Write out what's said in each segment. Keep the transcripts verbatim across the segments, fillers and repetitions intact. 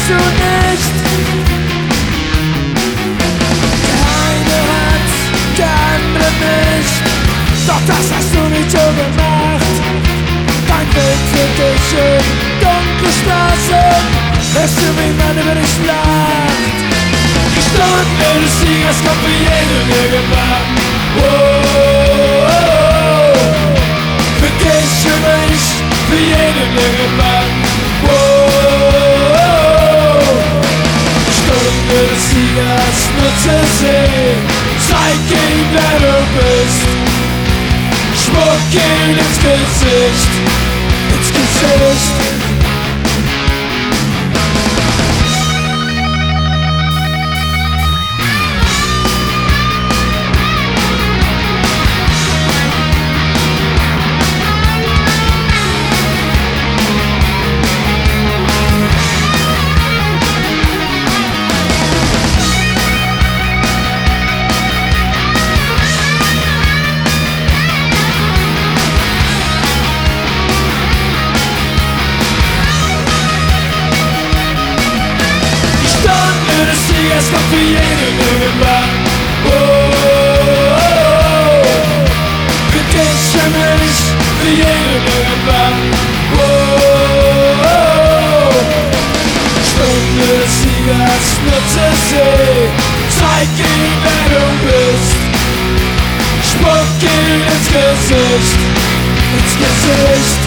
weißt du nicht. Der eine hat, der andere nicht. Doch das hast du nicht so gemacht. Dein Weg führt dich in dunkle Straßen. Hörst du, wie man über dich lacht? Die Stunde des Siegers kommt für jeden irgendwann. Wow, für dich, für mich, für jeden irgendwann. Wow, die Stunde des Siegers, nutze sie. Zeig ihm, wer du bist. Spuck ihn ins Gesicht, ins Gesicht. Es kommt für jeden irgendwann. Oh, oh, oh. Für dich, für mich, für jeden irgendwann. Oh, oh, oh. Stunde des Siegers, nutze sie. Zeig ihm, wer du bist. Spuck ihm ins Gesicht, ins Gesicht.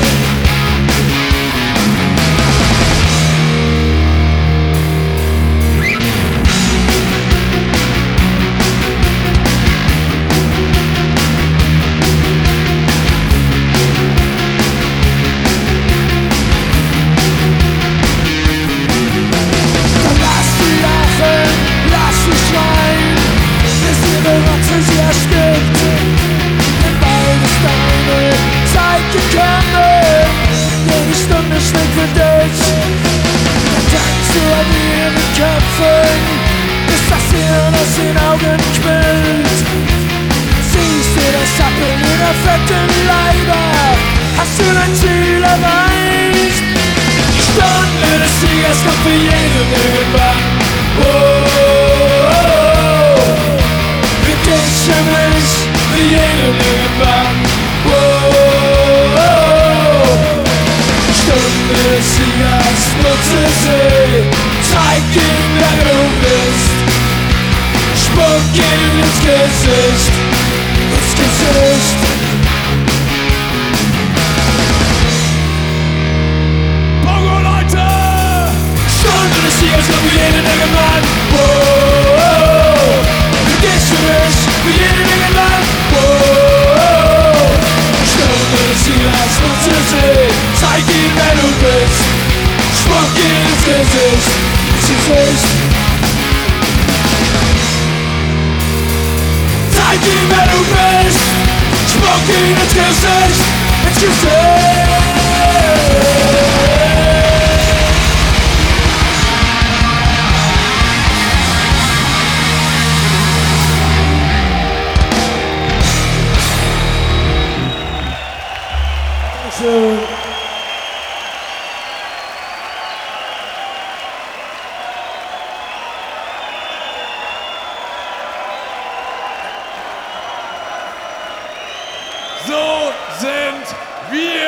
Ist das Hirn aus den Augen quillt? Siehst du das Zappeln in der fetten Leiber? Hast du dein Ziel erreicht? Die Stunde des Siegers kommt für jeden irgendwann. Oh, oh, oh. Für dich, für mich, für jeden irgendwann. Oh, oh, oh. Die Stunde des Siegers, nutze sie. Zeig ihm, wer du bist. Spuck ihm ins Gesicht, ins Gesicht. Bongo, Leute! Stunde des Siegers kommt für jeden irgendwann. Oh, oh, oh. Für dich, für mich, für jeden irgendwann. Oh, oh, oh. Stunde des Siegers, nutze sie. Zeig ihm, wer du bist. Spuck ihm ins Gesicht. Zeig ihm, wer du bist. Spuck ihn ins Gesicht, ins Gesicht. Dankeschön. So sind wir.